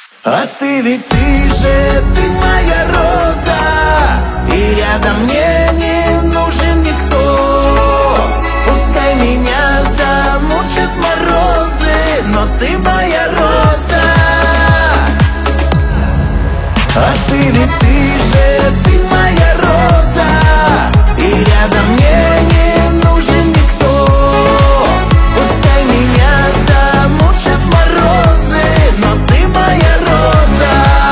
А ты ведь ты моя роза, и рядом мне не нужен никто. Пускай меня замучат морозы, но ты моя роза. А ты ведь ты моя роза, и рядом мне не нужен никто. Пускай меня замучат морозы, но ты моя роза.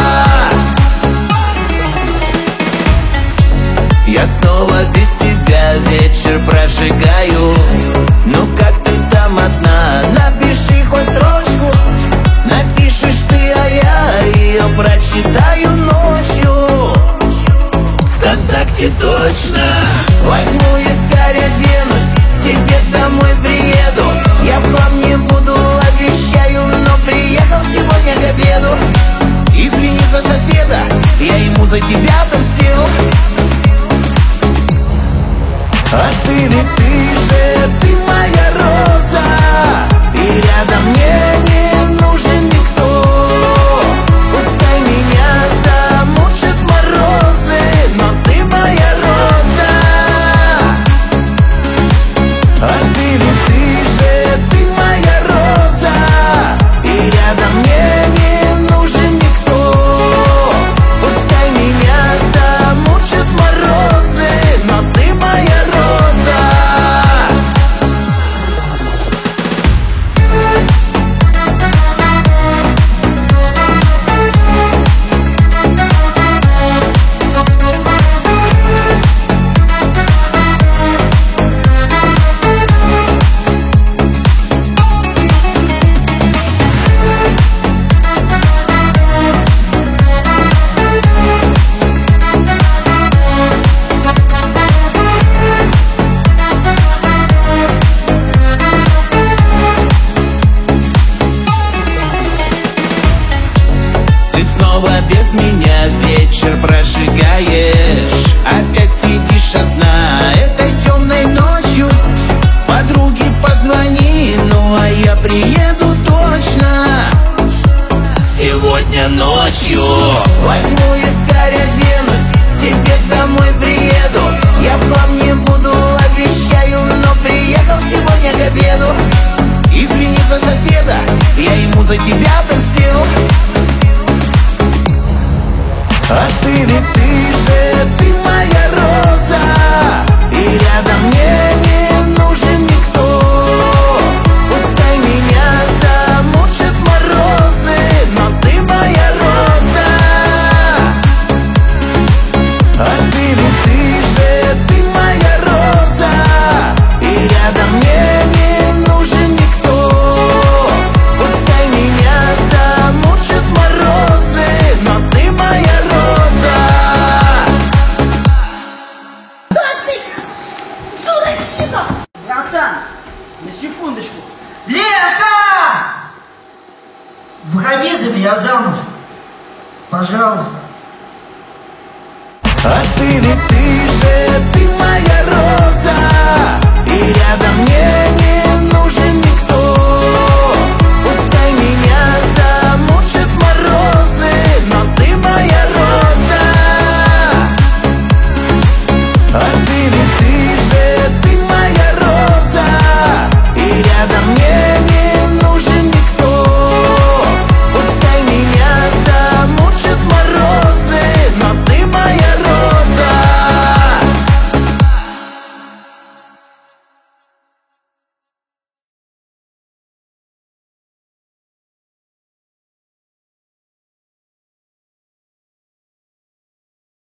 Я снова без тебя вечер прожигаю. Ну как ты там одна? Напиши хоть строчку. Напишешь ты, а я ее прочитаю ночью. ВКонтакте точно. Возьму искарь, оденусь, к тебе домой приеду. Я в хлам не буду, обещаю, но приехал сегодня к обеду. Извини за соседа, я ему за тебя отомстил. А ты ведь ты моя роза, и рядом мне не нужен никто. Пускай меня замучат морозы, но ты моя роза. А ты ведь ты моя роза, и рядом мне не нужен никто. Пускай меня замучат морозы, но ты моя роза. Ты снова без меня вечер прожигаешь. Опять сидишь одна этой темной ночью. Подруге позвони, ну а я приеду точно сегодня ночью. Возьму искарь, оденусь, к тебе домой приеду. Я в хлам не буду, обещаю, но приехал сегодня к обеду. Извини за соседа, я ему за тебя отомстил. А ты ведь ты моя роза, и рядом мне не нужен никто. Пускай меня замучат морозы, но ты моя роза. А ты ведь ты моя роза, и рядом мне не нужен никто. Пускай меня замучат морозы, но ты моя роза. Братан, на секундочку. Лерка! Выходи за меня замуж. Пожалуйста. А ты ведь ты моя